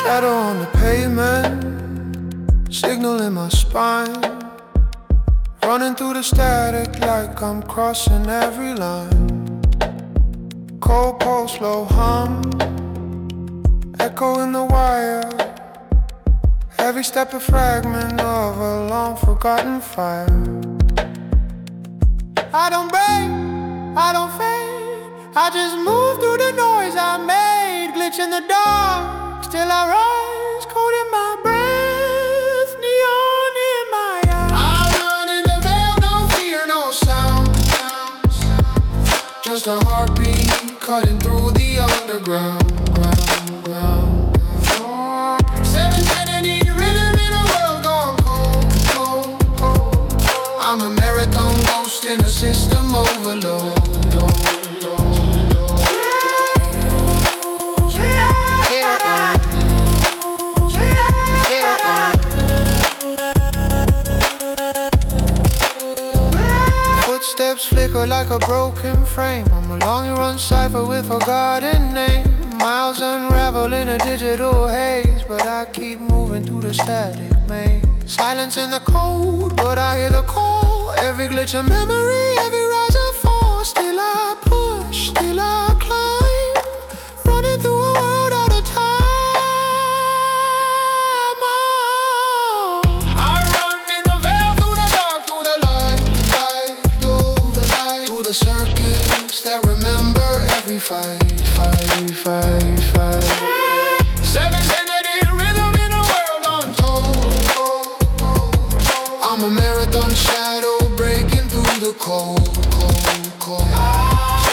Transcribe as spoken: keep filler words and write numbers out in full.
Shadow on the pavement, signal in my spine, running through the static like I'm crossing every line. Cold pulse, low hum, echo in the wire, every step a fragment of a long forgotten fire. I don't break, I don't fade, I just move through the noise I made. Glitch in the dark, still I rise, cold in my breath, neon in my eyes. I run in the veil, no fear, no sound, just a heartbeat cutting through the underground. Ground, ground, ground. Seven identity rhythm in a world gone cold, cold, cold. I'm a marathon ghost in a system overload. Footsteps flicker like a broken frame. I'm a long-run cipher with forgotten name. Miles unravel in a digital haze, but I keep moving through the static maze. Silence in the cold, but I hear the call. Every glitch a memory, every rise and fall. Still I push, still I climb, running through a world out of time. Oh, I run in the veil, through the dark, through the light, light, through the light, through the circuits that remember every fight, fight, fight, fight. Seven identity rhythm in a world untold. I'm a marathon shadow breaking through the cold, cold, cold.